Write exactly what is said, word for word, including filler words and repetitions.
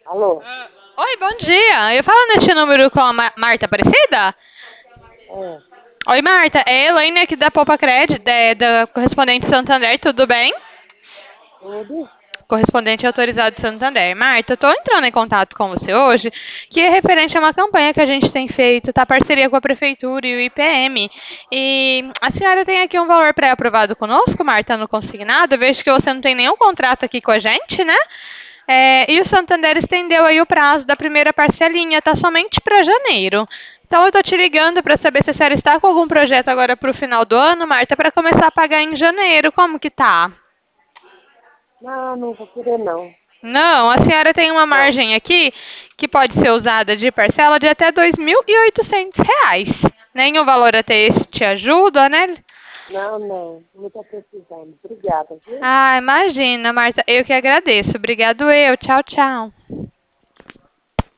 Alô? Ah, oi, bom dia. Eu falo neste número com a Ma- Marta Aparecida? É, Oi, Marta. É a Elaine aqui da Poupa Cred, da, da correspondente Santander, tudo bem? tudo? Correspondente autorizado de Santander. Marta, estou entrando em contato com você hoje, que é referente a uma campanha que a gente tem feito, tá? Parceria com a Prefeitura e o I P M. E a senhora tem aqui um valor pré-aprovado conosco, Marta, no consignado. Eu vejo que você não tem nenhum contrato aqui com a gente, né? É, e o Santander estendeu aí o prazo da primeira parcelinha, tá somente para janeiro. Então eu tô te ligando para saber se a senhora está com algum projeto agora para o final do ano, Marta, para começar a pagar em janeiro. Como que tá? Não, não vou querer não. Não, a senhora tem uma Não, margem aqui que pode ser usada de parcela de até dois mil e oitocentos reais. Nenhum valor até esse te ajuda, né? não, não. Não estou precisando. Obrigada, viu? Ah, imagina, Marta. Eu que agradeço. Obrigado eu. Tchau, tchau.